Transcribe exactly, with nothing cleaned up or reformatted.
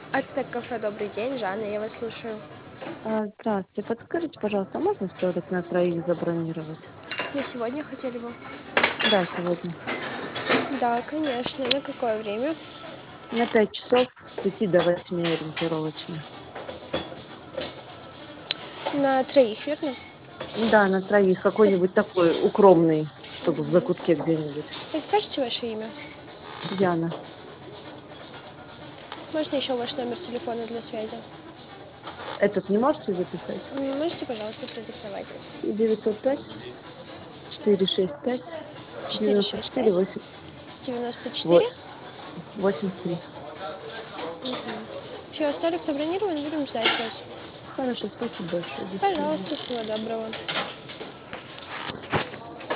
Ацтек кафе, добрый день, Жанна, я вас слушаю. А, Здравствуйте, подскажите, пожалуйста, а можно столик на троих забронировать? На сегодня хотели бы? Да, сегодня. Да, конечно. На какое время? На пять часов с пяти до восьми ориентировочно. На троих, верно? Да, на троих. Под- Какой-нибудь такой укромный, чтобы в закутке где-нибудь. Подскажите ваше имя? Яна. Можно еще ваш номер телефона для связи? Этот не можете записать? М, Можете, пожалуйста, продиктовать? девятьсот пять четыреста шестьдесят пять Четыре девяносто шесть четыре пять восемь девяносто четыре. восемьдесят три. Все, столик забронирован, будем ждать вас. Хорошо, спасибо большое. До свидания. Пожалуйста, всего доброго.